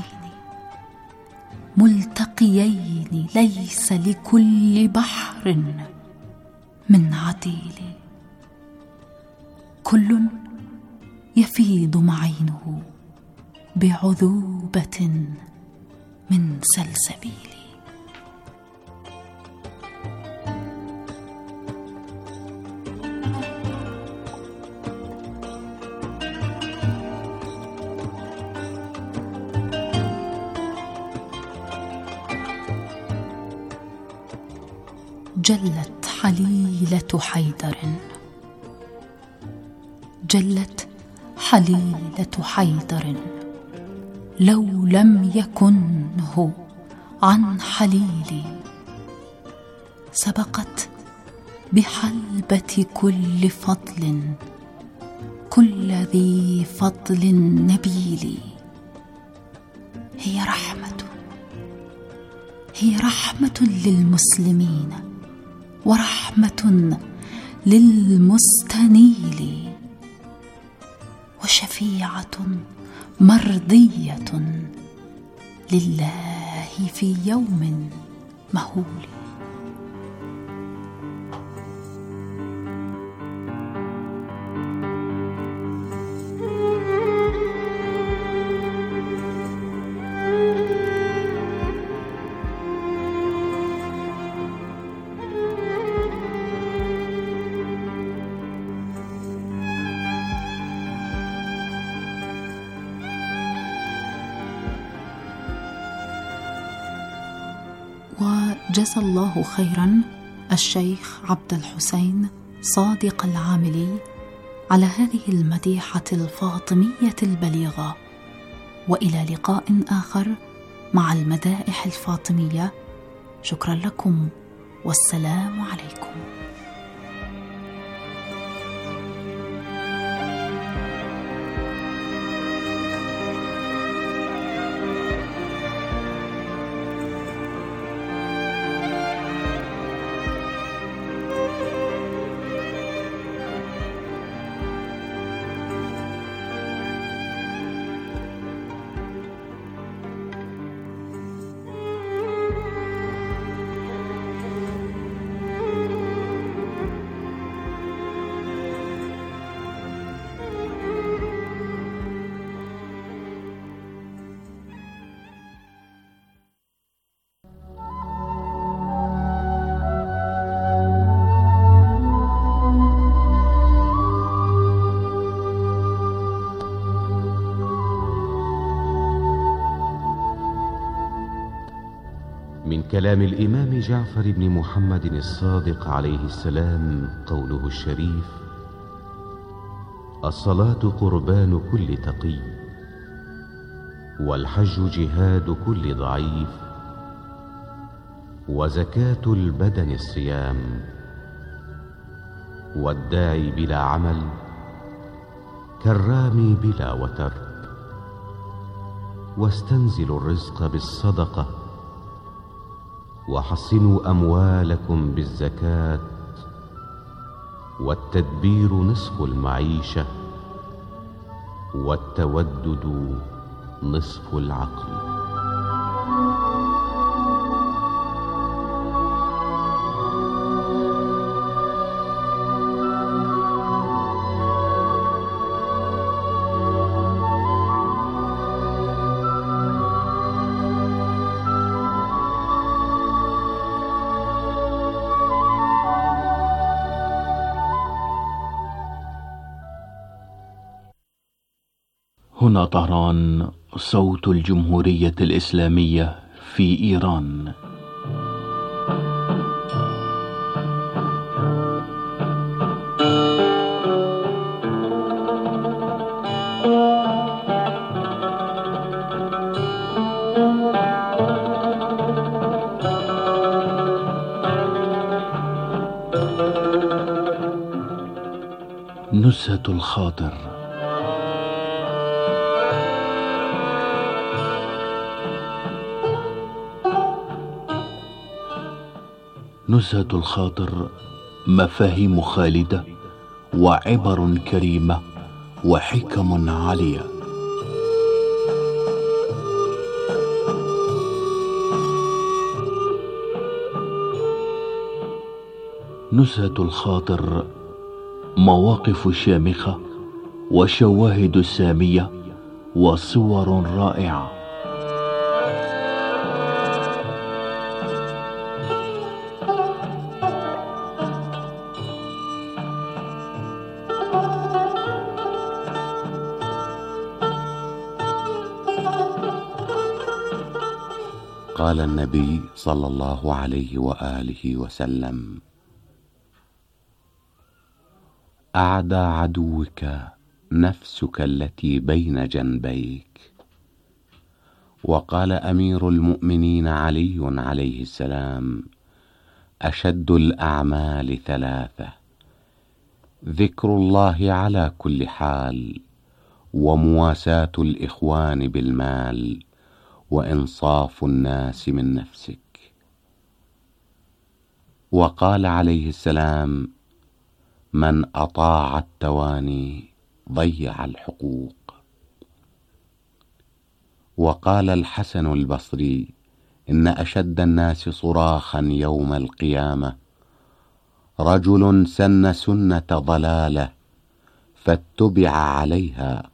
Speaker 14: ملتقيين ليس لكل بحر من عديل، كل يفيض معينه بعذوبة من سلسبيل. جلت حليلة حيدر، جلت حليلة حيدر، لو لم يكنه عن حليلي، سبقت بحلبة كل فضل كل ذي فضل نبيل، هي رحمة للمسلمين ورحمة للمستنيل، وشفيعة مرضية لله في يوم مهول. وجزى الله خيرا الشيخ عبد الحسين صادق العاملي على هذه المديحة الفاطمية البليغة، وإلى لقاء آخر مع المدائح الفاطمية. شكرا لكم والسلام عليكم.
Speaker 15: من كلام الإمام جعفر بن محمد الصادق عليه السلام قوله الشريف: الصلاة قربان كل تقي، والحج جهاد كل ضعيف، وزكاة البدن الصيام، والداعي بلا عمل كالرامي بلا وتر، واستنزلوا الرزق بالصدقة، وحصنوا أموالكم بالزكاة، والتدبير نصف المعيشة، والتودد نصف العقل.
Speaker 2: هنا طهران، صوت الجمهورية الإسلامية في إيران. نزهة الخاطر. نزهة الخاطر مفاهيم خالدة وعبر كريمة وحكم عالية. نزهة الخاطر مواقف شامخة وشواهد سامية وصور رائعة.
Speaker 15: قال النبي صلى الله عليه وآله وسلم: أعدى عدوك نفسك التي بين جنبيك. وقال أمير المؤمنين علي عليه السلام: أشد الأعمال ثلاثة: ذكر الله على كل حال، ومواساة الإخوان بالمال، وإنصاف الناس من نفسك. وقال عليه السلام: من أطاع التواني ضيع الحقوق. وقال الحسن البصري: إن أشد الناس صراخا يوم القيامة رجل سن سنة ضلالة فاتبع عليها،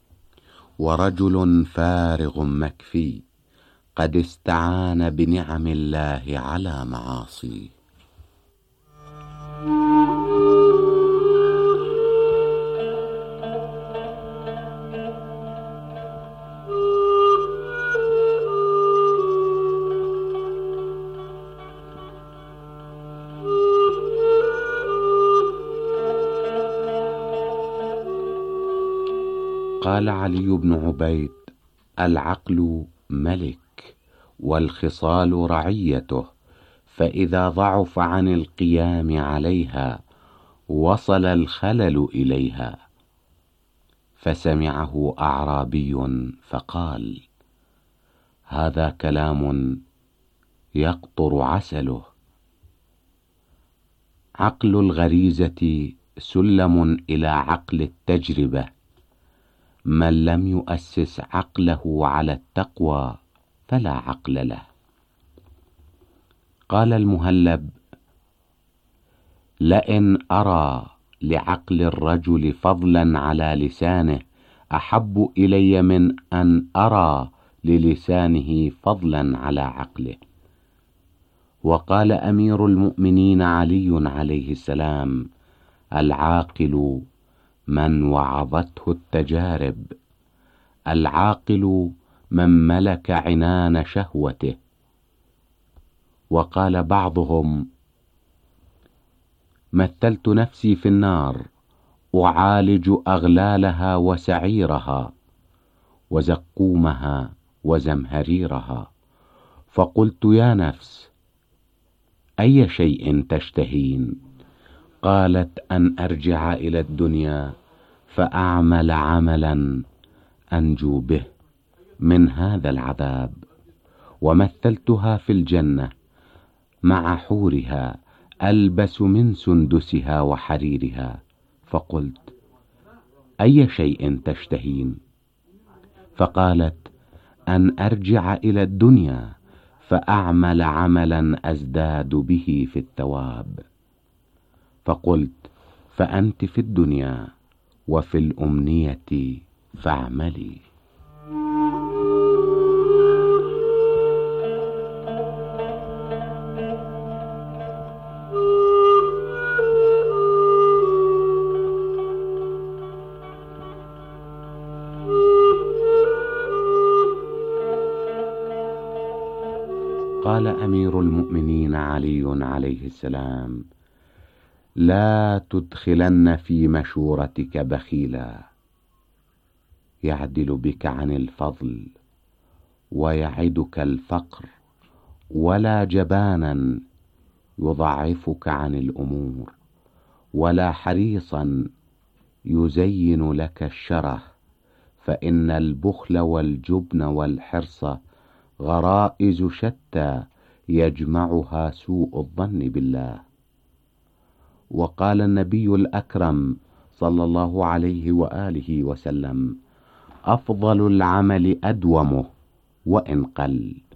Speaker 15: ورجل فارغ مكفي قد استعان بنعم الله على معاصيه. قال علي بن عبيد: العقل ملك، والخصال رعيته، فإذا ضعف عن القيام عليها وصل الخلل إليها. فسمعه أعرابي فقال: هذا كلام يقطر عسله. عقل الغريزة سلم إلى عقل التجربة، من لم يؤسس عقله على التقوى فلا عقل له. قال المهلب: لئن أرى لعقل الرجل فضلا على لسانه أحب إلي من أن أرى للسانه فضلا على عقله. وقال أمير المؤمنين علي عليه السلام: العاقل من وعظته التجارب، العاقل من ملك عنان شهوته. وقال بعضهم: مثلت نفسي في النار أعالج أغلالها وسعيرها وزقومها وزمهريرها، فقلت: يا نفس، أي شيء تشتهين؟ قالت: أن أرجع إلى الدنيا فأعمل عملا أنجو به من هذا العذاب. ومثلتها في الجنة مع حورها ألبس من سندسها وحريرها، فقلت: أي شيء تشتهين؟ فقالت: أن أرجع إلى الدنيا فأعمل عملا أزداد به في الثواب. فقلت: فأنت في الدنيا وفي الأمنية فاعملي. قال أمير المؤمنين علي عليه السلام: لا تدخلن في مشورتك بخيلا يعدل بك عن الفضل ويعدك الفقر، ولا جبانا يضعفك عن الأمور، ولا حريصا
Speaker 16: يزين لك الشره، فإن البخل والجبن والحرص غرائز شتى يجمعها سوء الظن بالله. وقال النبي الأكرم صلى الله عليه وآله وسلم: أفضل العمل أدومه وإن قل.